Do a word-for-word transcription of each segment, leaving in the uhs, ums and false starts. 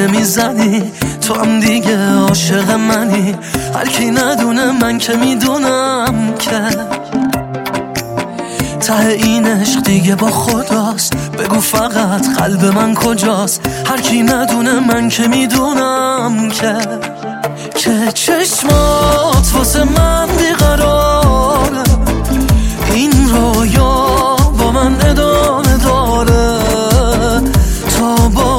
میزنی، تو هم دیگه عاشق منی. هر کی ندونه من که میدونم که ته این عشق دیگه با خداست. بگو فقط قلب من کجاست؟ هر کی ندونه من که میدونم که که چشمات واسه من بیقراره، این رویا با من ادامه داره تا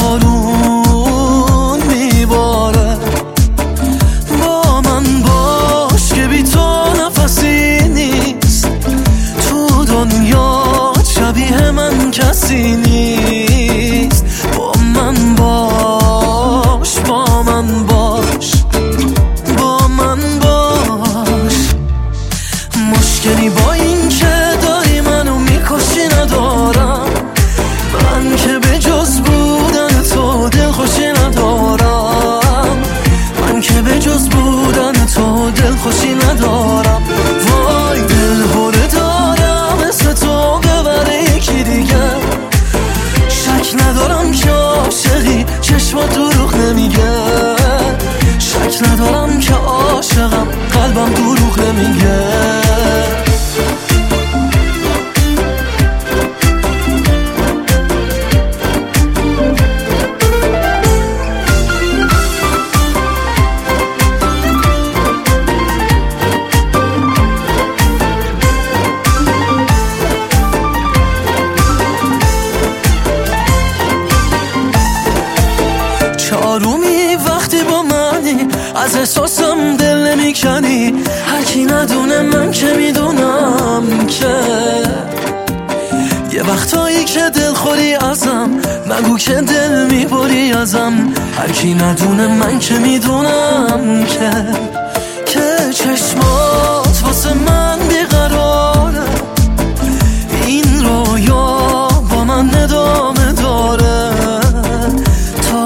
بارون میباره. با من باش که بی تو نفسی نیست، تو دنیا شبیه من کسی نیست. با من باش، با من باش، با من باش. مشکلی با این که داری منو میکشی ندارم، من که به جز بودن تو دلخوشی ندارم، من که به جز بودن تو دلخوشی ندارم. وای دل هره دارم اسم تو ببره یکی دیگه، شک ندارم که عاشقی چشمات دروغ نمیگه، شک ندارم که عاشقم قلبم دروغ نمیگه. آرومی وقتی با منی، از احساسم دل نمیکنی. هر کی ندونه من که میدونم که یه وقتایی که دل خوری ازم، مگو که دل میبری ازم. هر کی ندونه من که میدونم که که چشمات واسه من بیقراره، این رویا با من ادامه داره تا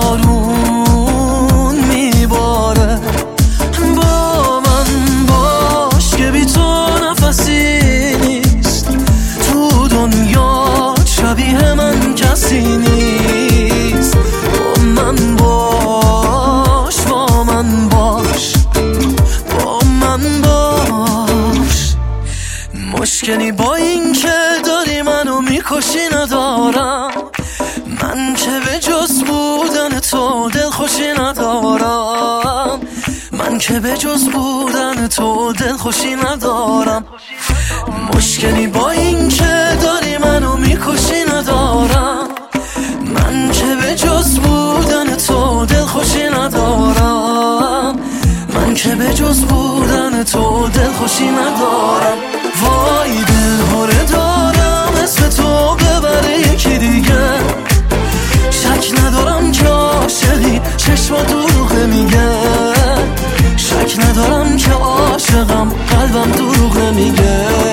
بارون میباره. با من باش که بی تو نفسی نیست، تو دنیا شبیه من کسی نیست. با من باش، با من باش، با من باش. مشکلی با این که داری منو میکشی ندارم، من که به جز بودن تو دلخوشی ندارم، من که به جز بودن تو دلخوشی ندارم. مشکلی با این که داری منو میکشی ندارم، من که به جز بودن تو دلخوشی ندارم، من که به جز بودن تو دلخوشی ندارم. وای دل هره دارم اسم تو ببره یکی دیگه، شک ندارم که عاشقی چشما دروغ نمیگه، شک ندارم که عاشقم قلبم دروغ نمیگه.